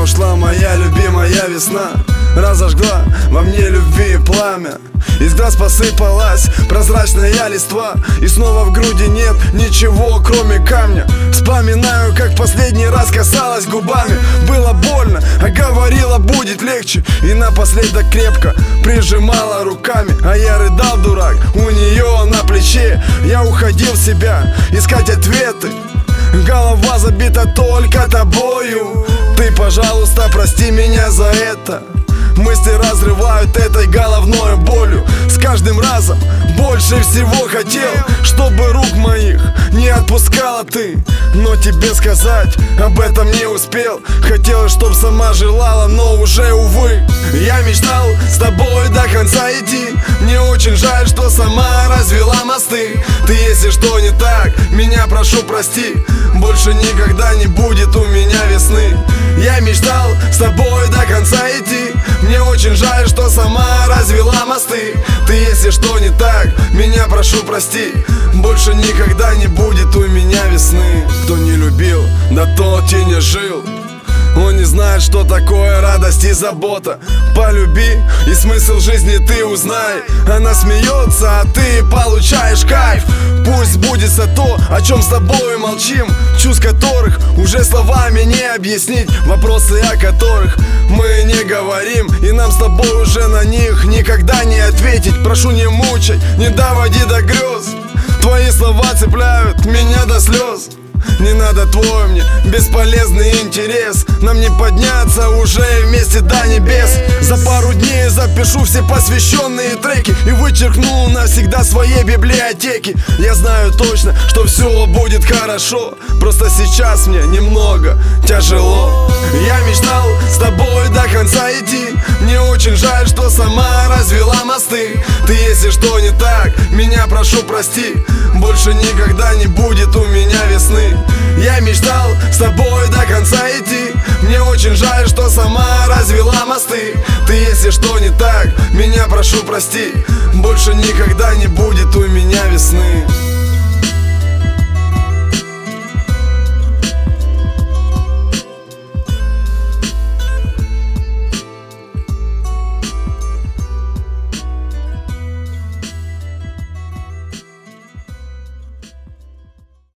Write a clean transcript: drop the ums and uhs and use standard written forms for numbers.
ушла моя любимая весна, разожгла во мне любви пламя. Из глаз посыпалась прозрачная листва, и снова в груди нет ничего, кроме камня. Вспоминаю, как последний раз касалась губами. Было больно, а говорила, будет легче. И напоследок крепко прижимала руками. А я рыдал, дурак, у нее на плече. Я уходил в себя, искать ответы. Голова забита только тобою. Ты, пожалуйста, прости меня за это. Мысли разрывают этой головной болью. С каждым разом больше всего хотел, чтобы рук моих не отпускала ты. Но тебе сказать об этом не успел. Хотелось, чтоб сама желала, но уже, увы. Я мечтал с тобой до конца идти. Мне очень жаль, что сама развела мосты. Ты, если что не так, меня прошу прости. Больше никогда не будет у меня весны. Я мечтал с тобой до конца идти. Мне очень жаль, что сама развела мосты. Ты, если что не так, меня прошу прости. Больше никогда не будет у меня весны. Кто не любил, да тот и не жил. Он не знает, что такое радость и забота. Полюби, и смысл жизни ты узнай. Она смеется, а ты получаешь кайф. Пусть сбудется то, о чем с тобой молчим, чувств которых уже словами не объяснить, вопросы, о которых мы не говорим, и нам с тобой уже на них никогда не ответить. Прошу, не мучай, не доводи до грез. Твои слова цепляют меня до слез. Не надо твой мне бесполезный интерес. Нам не подняться уже вместе до небес. За пару дней запишу все посвященные треки и вычеркну навсегда своей библиотеки. Я знаю точно, что все будет хорошо, просто сейчас мне немного тяжело. Я мечтал с тобой до конца идти. Мне очень жаль, что сама развела мосты. Ты, если что не так, меня прошу прости. Больше никогда не будет у меня весны. Я мечтал с тобой до конца идти. Мне очень жаль, что сама развела мосты. Ты, если что не так, меня прошу прости. Больше никогда не будет у меня весны.